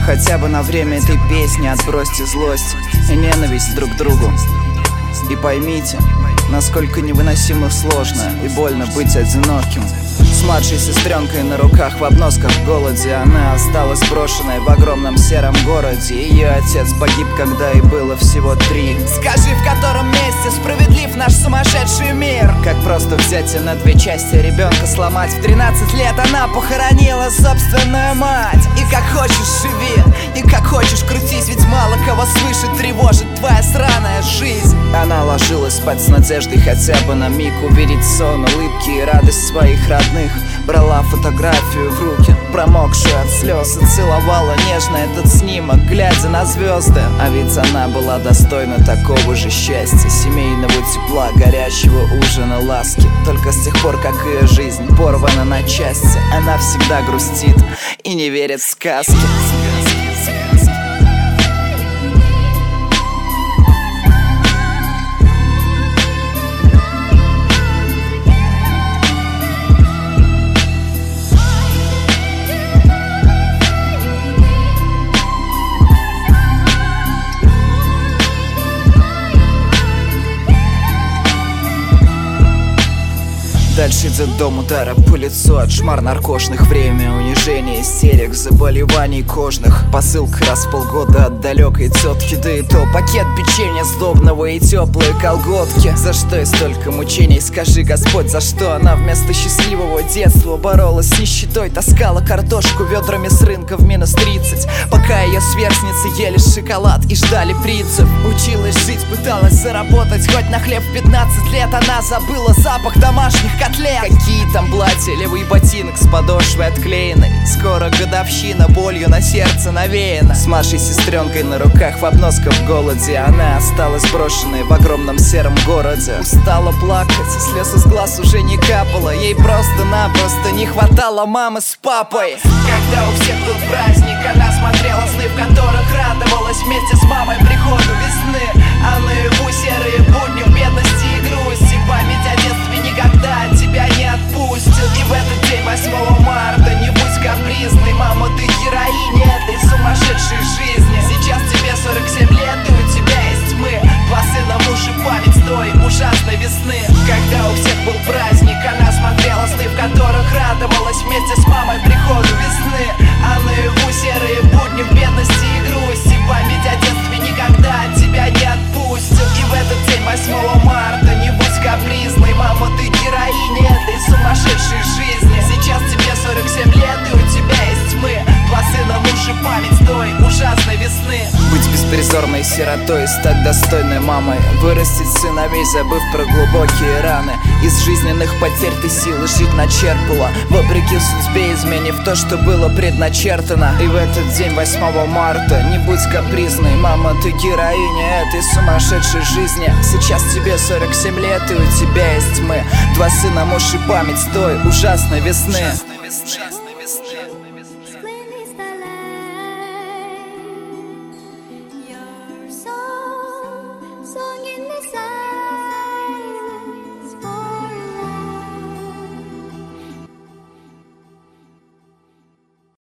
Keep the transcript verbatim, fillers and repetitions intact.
Хотя бы на время этой песни отбросьте злость и ненависть друг к другу. И поймите, насколько невыносимо сложно и больно быть одиноким. С младшей сестренкой на руках в обносках в голоде она осталась брошенной в огромном сером городе. Ее отец погиб, когда ей было всего три. Скажи, в котором месте справедлив наш сумасшедший мир? Как просто взять и на две части ребенка сломать? В тринадцать лет она похоронила собственную мать. И как хочешь живи, и как хочешь крутись, ведь мало кого свыше тревожит твоя сраная жизнь. Она ложилась спать с надеждой хотя бы на миг увидеть сон, улыбки и радость своих родных. Брала фотографию в руки, промокшую от слез, и целовала нежно этот снимок, глядя на звезды. А ведь она была достойна такого же счастья, семейного тепла, горячего ужина, ласки. Только с тех пор, как ее жизнь порвана на части, она всегда грустит и не верит в сказки. Дальше идет дом, удара по лицу, отшмар наркошных, время унижения, истерик, заболеваний кожных. Посылка раз в полгода от далекой тетки, да и то пакет печенья сдобного и теплые колготки. За что и столько мучений, скажи, Господь, за что она вместо счастливого детства боролась с нищетой, таскала картошку ведрами с рынка в минус тридцать, пока ее сверстницы ели шоколад и ждали принцев. Училась жить, пыталась заработать хоть на хлеб. В пятнадцать лет она забыла запах домашних котлет. Какие там платья, левый ботинок с подошвой отклеенной. Скоро годовщина, болью на сердце навеяна. С младшей сестренкой на руках в обносках в голоде она осталась брошенной в огромном сером городе. Устала плакать, слез из глаз уже не капало. Ей просто-напросто не хватало мамы с папой. Когда у всех был праздник, она смотрела сны, в которых радовалась вместе с мамой приходу весны. А наяву серые будни в бедности и грусти. Память о детстве никогда тебя не отпустит. И в этот день, восьмого марта, не будь капризной, мама, ты героиня этой сумасшедшей жизни. Сейчас тебе сорок семь лет, и у тебя есть мы, два сына, муж и память той ужасной весны. Когда у всех был праздник, она смотрела сны, в которых радовалась вместе с мамой приходу весны. А наяву серые будни в бедности и грусти. Память о детстве никогда тебя не отпустит. И в этот день, восьмого марта, не будь капризной, мама, ты героиня этой сумасшедшей жизни. Сейчас тебе сорок семь лет, и у тебя есть мы, два сына, муж и память той ужасной весны. Быть беспризорной сиротой и стать достойной мамой, вырастить сыновей, забыв про глубокие раны. Из жизненных потерь ты силы жить начерпала, вопреки судьбе изменив то, что было предначертано. И в этот день, восьмого марта, не будь капризной, мама, ты героиня этой сумасшедшей жизни. Сейчас тебе сорок семь лет, и у тебя есть мы, два сына, муж и память той ужасной весны.